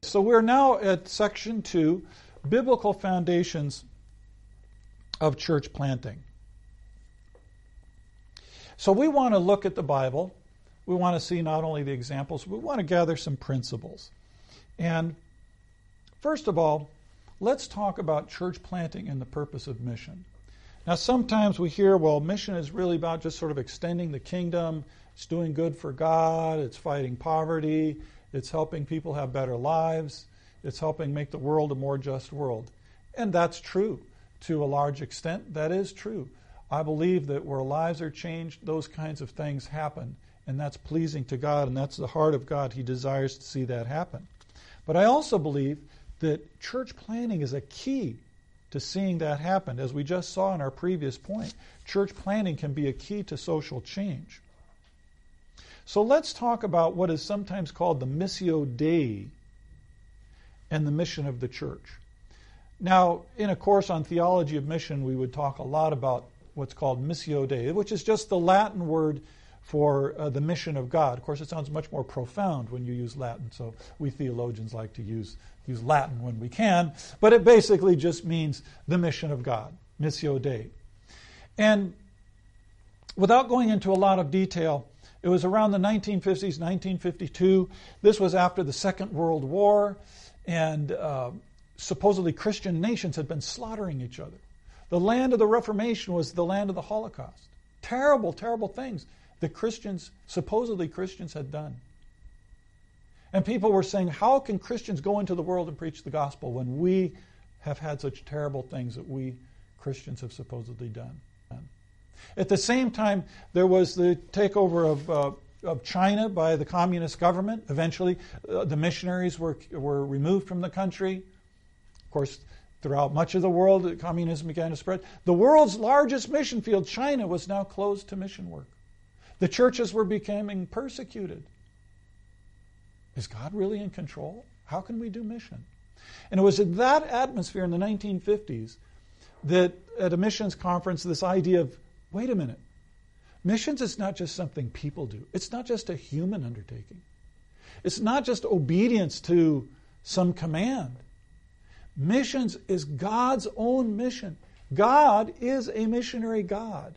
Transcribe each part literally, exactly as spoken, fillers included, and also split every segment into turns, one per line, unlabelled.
So we're now at section two, biblical foundations of church planting. So we want to look at the Bible. We want to see not only the examples, we want to gather some principles. And first of all, let's talk about church planting and the purpose of mission. Now, sometimes we hear, well, mission is really about just sort of extending the kingdom. It's doing good for God. It's fighting poverty. It's helping people have better lives. It's helping make the world a more just world. And that's true to a large extent. That is true. I believe that where lives are changed, those kinds of things happen. And that's pleasing to God, and that's the heart of God. He desires to see that happen. But I also believe that church planting is a key to seeing that happen. As we just saw in our previous point, church planting can be a key to social change. So let's talk about what is sometimes called the Missio Dei and the mission of the church. Now, in a course on theology of mission, we would talk a lot about what's called Missio Dei, which is just the Latin word for uh, the mission of God. Of course, it sounds much more profound when you use Latin, so we theologians like to use, use Latin when we can, but it basically just means the mission of God, Missio Dei. And without going into a lot of detail, it was around the nineteen fifties, nineteen fifty-two. This was after the Second World War, and uh, supposedly Christian nations had been slaughtering each other. The land of the Reformation was the land of the Holocaust. Terrible, terrible things that Christians, supposedly Christians, had done. And people were saying, how can Christians go into the world and preach the gospel when we have had such terrible things that we Christians have supposedly done? At the same time, there was the takeover of, uh, of China by the communist government. Eventually, uh, the missionaries were, were removed from the country. Of course, throughout much of the world, communism began to spread. The world's largest mission field, China, was now closed to mission work. The churches were becoming persecuted. Is God really in control? How can we do mission? And it was in that atmosphere in the nineteen fifties that at a missions conference, this idea of, wait a minute, missions is not just something people do. It's not just a human undertaking. It's not just obedience to some command. Missions is God's own mission. God is a missionary God.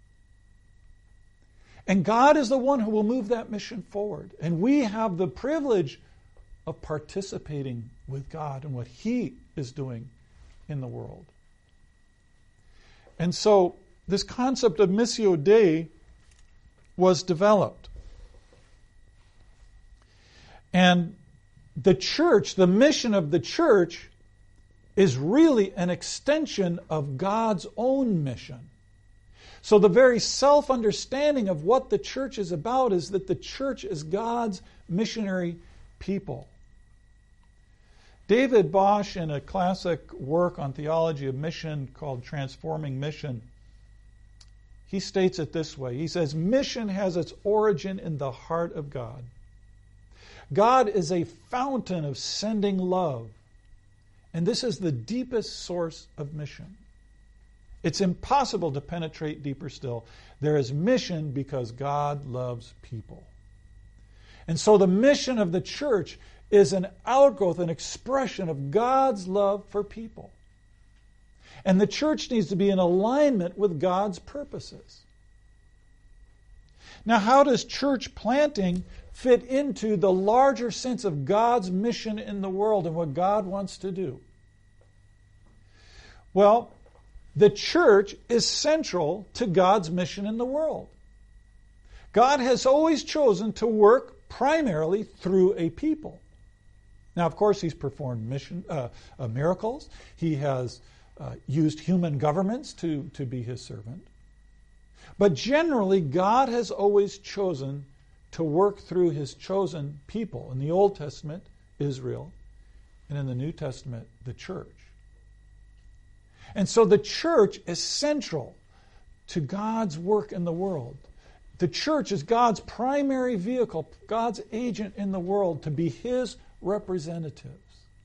And God is the one who will move that mission forward. And we have the privilege of participating with God in what He is doing in the world. And so this concept of Missio Dei was developed. And the church, the mission of the church, is really an extension of God's own mission. So the very self-understanding of what the church is about is that the church is God's missionary people. David Bosch, in a classic work on theology of mission called Transforming Mission, he states it this way. He says, mission has its origin in the heart of God. God is a fountain of sending love, and this is the deepest source of mission. It's impossible to penetrate deeper still. There is mission because God loves people. And so the mission of the church is an outgrowth, an expression of God's love for people. And the church needs to be in alignment with God's purposes. Now, how does church planting fit into the larger sense of God's mission in the world and what God wants to do? Well, the church is central to God's mission in the world. God has always chosen to work primarily through a people. Now, of course, He's performed mission uh, uh, miracles. He has uh, used human governments to, to be His servant. But generally, God has always chosen to work through His chosen people. In the Old Testament, Israel, and in the New Testament, the church. And so the church is central to God's work in the world. The church is God's primary vehicle, God's agent in the world to be His representatives.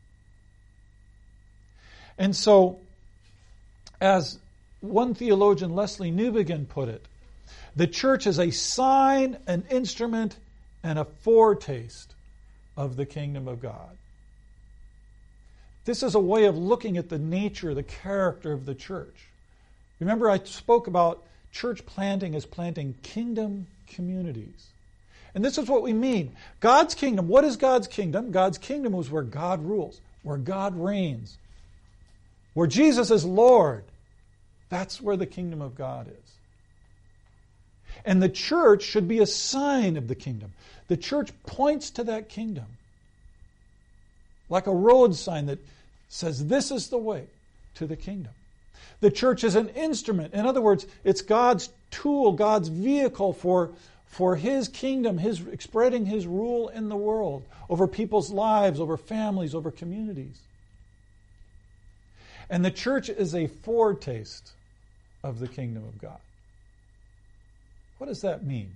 And so, as one theologian, Leslie Newbigin, put it, the church is a sign, an instrument, and a foretaste of the kingdom of God. This is a way of looking at the nature, the character of the church. Remember, I spoke about church planting as planting kingdom communities. And this is what we mean. God's kingdom. What is God's kingdom? God's kingdom is where God rules, where God reigns, where Jesus is Lord. That's where the kingdom of God is. And the church should be a sign of the kingdom. The church points to that kingdom. Like a road sign that says, this is the way to the kingdom. The church is an instrument. In other words, it's God's tool, God's vehicle for, for His kingdom, His spreading His rule in the world, over people's lives, over families, over communities. And the church is a foretaste of the kingdom of God. What does that mean?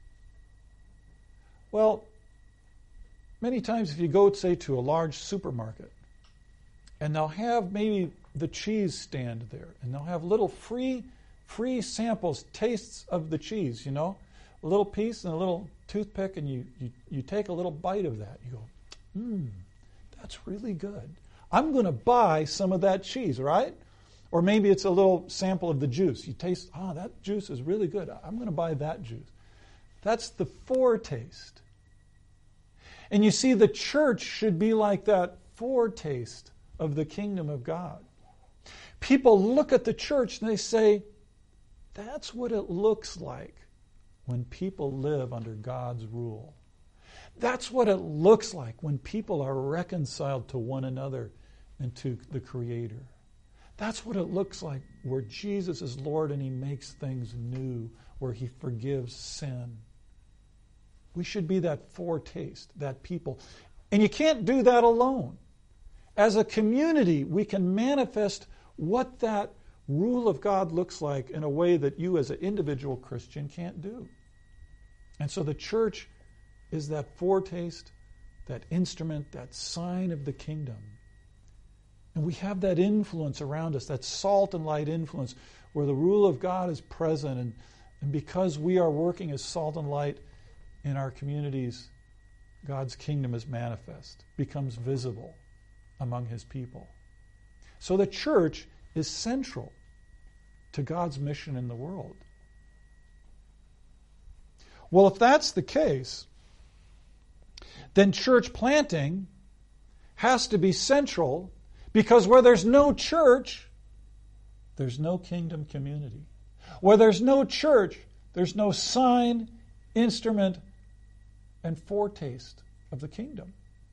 Well, many times if you go, say, to a large supermarket, and they'll have maybe the cheese stand there, and they'll have little free free samples, tastes of the cheese, you know, a little piece and a little toothpick, and you, you, you take a little bite of that. You go, mmm, that's really good. I'm going to buy some of that cheese, right? Or maybe it's a little sample of the juice. You taste, ah, oh, that juice is really good. I'm going to buy that juice. That's the foretaste. And you see, the church should be like that foretaste of the kingdom of God. People look at the church and they say, that's what it looks like when people live under God's rule. That's what it looks like when people are reconciled to one another and to the Creator. That's what it looks like where Jesus is Lord and He makes things new, where He forgives sin. We should be that foretaste, that people. And you can't do that alone. As a community, we can manifest what that rule of God looks like in a way that you as an individual Christian can't do. And so the church is that foretaste, that instrument, that sign of the kingdom. And we have that influence around us, that salt and light influence, where the rule of God is present. And, and because we are working as salt and light in our communities, God's kingdom is manifest, becomes visible among His people. So the church is central to God's mission in the world. Well, if that's the case, then church planting has to be central, because where there's no church, there's no kingdom community. Where there's no church, there's no sign, instrument, and foretaste of the kingdom.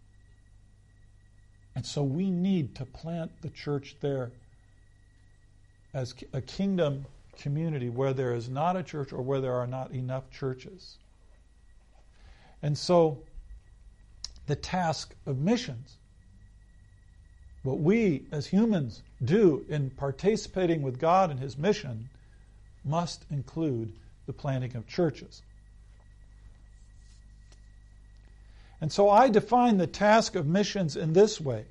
And so we need to plant the church there as a kingdom community where there is not a church or where there are not enough churches. And so the task of missions, what we as humans do in participating with God in His mission, must include the planting of churches. And so I define the task of missions in this way: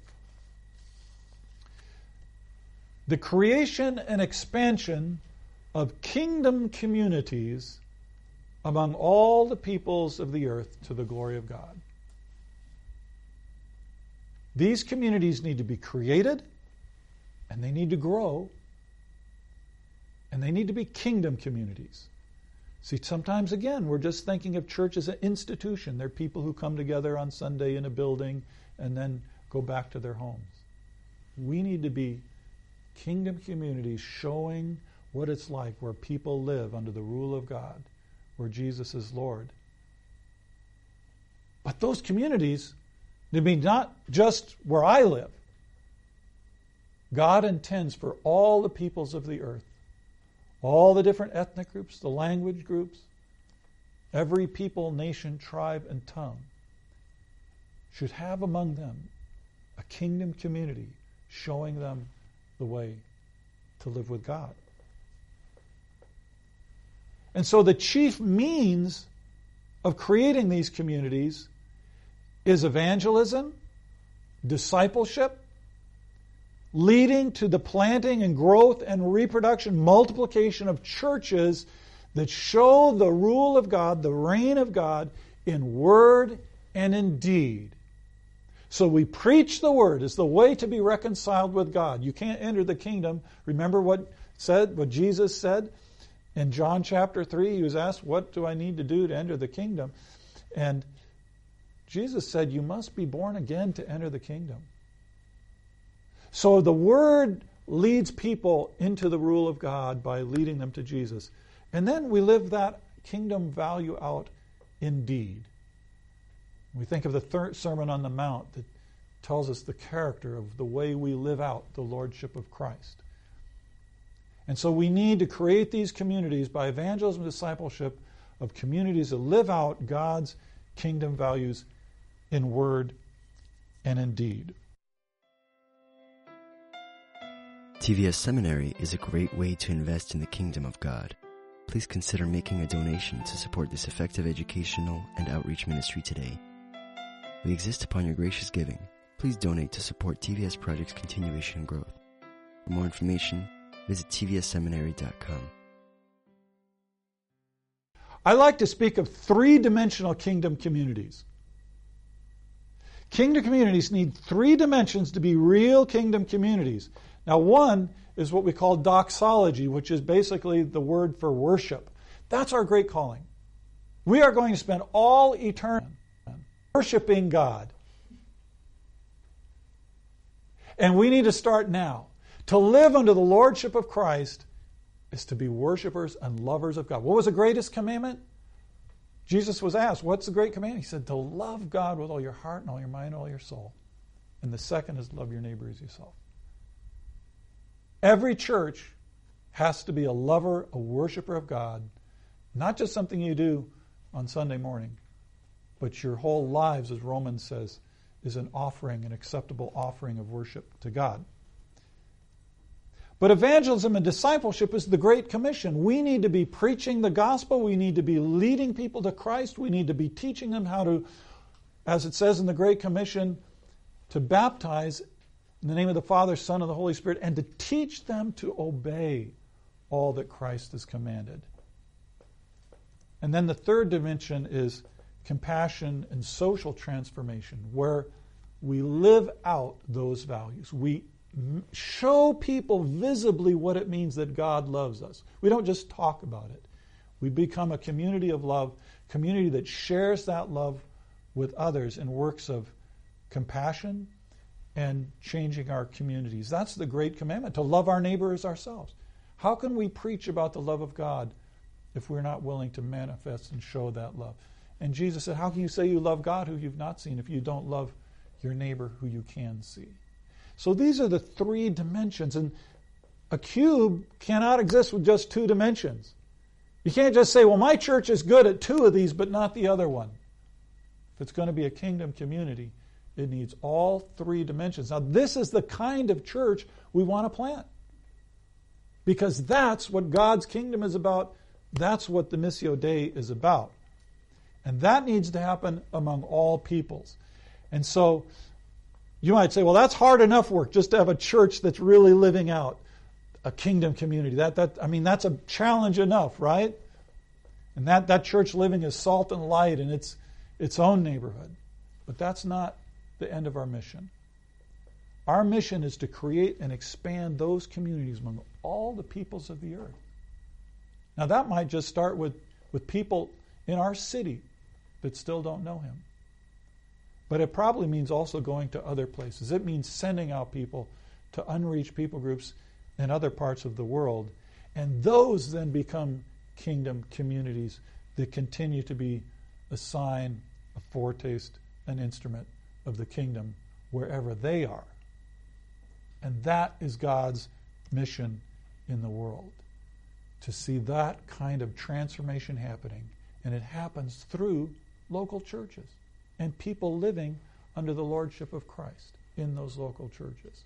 the creation and expansion of kingdom communities among all the peoples of the earth to the glory of God. These communities need to be created, and they need to grow, and they need to be kingdom communities. See, sometimes, again, we're just thinking of church as an institution. They're people who come together on Sunday in a building and then go back to their homes. We need to be kingdom communities showing what it's like where people live under the rule of God, where Jesus is Lord. But those communities need to be not just where I live. God intends for all the peoples of the earth, all the different ethnic groups, the language groups, every people, nation, tribe, and tongue should have among them a kingdom community showing them the way to live with God. And so the chief means of creating these communities is evangelism, discipleship, leading to the planting and growth and reproduction, multiplication of churches that show the rule of God, the reign of God in word and in deed, So we preach the word as the way to be reconciled with God. You can't enter the kingdom. Remember what said, what Jesus said in John chapter three? He was asked, what do I need to do to enter the kingdom? And Jesus said, you must be born again to enter the kingdom. So the word leads people into the rule of God by leading them to Jesus. And then we live that kingdom value out in deed. We think of the third Sermon on the Mount that tells us the character of the way we live out the lordship of Christ. And so we need to create these communities by evangelism and discipleship of communities that live out God's kingdom values in word and in deed.
T V S Seminary is a great way to invest in the kingdom of God. Please consider making a donation to support this effective educational and outreach ministry today. We exist upon your gracious giving. Please donate to support T V S Project's continuation and growth. For more information, visit t v s seminary dot com.
I like to speak of three-dimensional kingdom communities. Kingdom communities need three dimensions to be real kingdom communities. Now, one is what we call doxology, which is basically the word for worship. That's our great calling. We are going to spend all eternity worshiping God. And we need to start now. To live under the lordship of Christ is to be worshipers and lovers of God. What was the greatest commandment? Jesus was asked, what's the great commandment? He said, to love God with all your heart and all your mind and all your soul. And the second is love your neighbor as yourself. Every church has to be a lover, a worshiper of God, not just something you do on Sunday morning, but your whole lives, as Romans says, is an offering, an acceptable offering of worship to God. But evangelism and discipleship is the Great Commission. We need to be preaching the gospel. We need to be leading people to Christ. We need to be teaching them how to, as it says in the Great Commission, to baptize in the name of the Father, Son, and the Holy Spirit, and to teach them to obey all that Christ has commanded. And then the third dimension is compassion and social transformation, where we live out those values. We show people visibly what it means that God loves us. We don't just talk about it. We become a community of love, community that shares that love with others in works of compassion and changing our communities. That's the great commandment, to love our neighbor as ourselves. How can we preach about the love of God if we're not willing to manifest and show that love? And Jesus said, how can you say you love God who you've not seen if you don't love your neighbor who you can see? So these are the three dimensions. And a cube cannot exist with just two dimensions. You can't just say, well, my church is good at two of these, but not the other one. If it's going to be a kingdom community, it needs all three dimensions. Now, this is the kind of church we want to plant. Because that's what God's kingdom is about. That's what the Missio Dei is about. And that needs to happen among all peoples. And so you might say, well, that's hard enough work just to have a church that's really living out a kingdom community. That that I mean, that's a challenge enough, right? And that, that church living is salt and light in its its own neighborhood. But that's not the end of our mission. Our mission is to create and expand those communities among all the peoples of the earth. Now that might just start with, with people in our city that still don't know Him. But it probably means also going to other places. It means sending out people to unreached people groups in other parts of the world. And those then become kingdom communities that continue to be a sign, a foretaste, an instrument of the kingdom wherever they are. And that is God's mission in the world, to see that kind of transformation happening. And it happens through local churches and people living under the lordship of Christ in those local churches.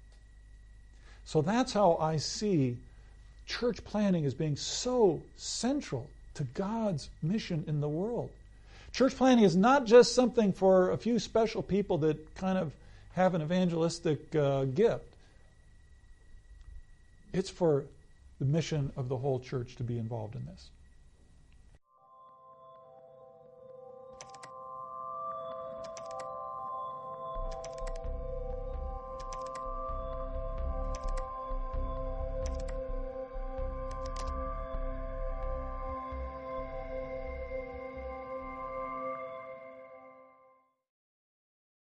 So that's how I see church planting as being so central to God's mission in the world. Church planting is not just something for a few special people that kind of have an evangelistic uh, gift. It's for the mission of the whole church to be involved in this.